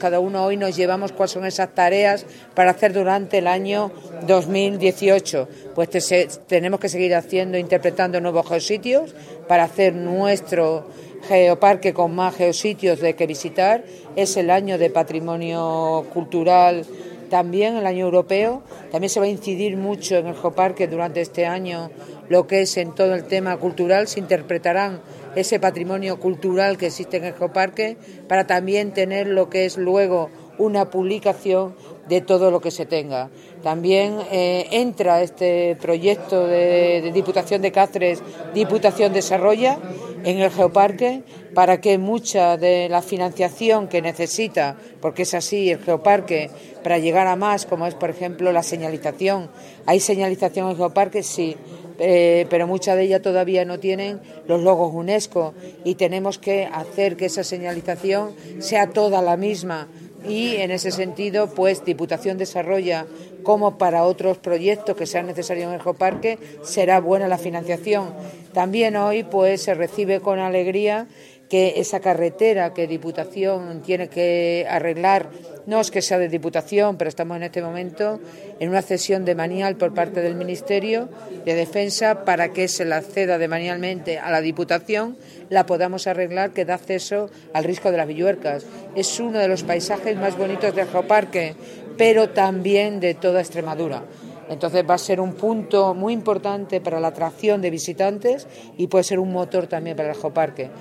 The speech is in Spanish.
Cada uno hoy nos llevamos cuáles son esas tareas para hacer durante el año 2018. Pues tenemos que seguir interpretando nuevos geositios para hacer nuestro geoparque con más geositios de que visitar. Es el año de patrimonio cultural, también el año europeo. También se va a incidir mucho en el geoparque durante este año lo que es en todo el tema cultural. Se interpretarán ese patrimonio cultural que existe en el geoparque para también tener lo que es luego una publicación de todo lo que se tenga. También entra este proyecto de Diputación de Cáceres, Diputación Desarrolla en el geoparque para que mucha de la financiación que necesita, porque es así el geoparque, para llegar a más, como es por ejemplo la señalización. ¿Hay señalización en el geoparque? Sí, pero muchas de ellas todavía no tienen los logos UNESCO y tenemos que hacer que esa señalización sea toda la misma. Y en ese sentido, pues Diputación Desarrolla, como para otros proyectos que sean necesarios en el geoparque, será buena la financiación. También hoy pues se recibe con alegría que esa carretera que Diputación tiene que arreglar, no es que sea de Diputación, pero estamos en este momento en una cesión de manial por parte del Ministerio de Defensa para que se la ceda de manialmente a la Diputación, la podamos arreglar, que da acceso al Risco de las Villuercas. Es uno de los paisajes más bonitos del geoparque, pero también de toda Extremadura. Entonces va a ser un punto muy importante para la atracción de visitantes y puede ser un motor también para el geoparque.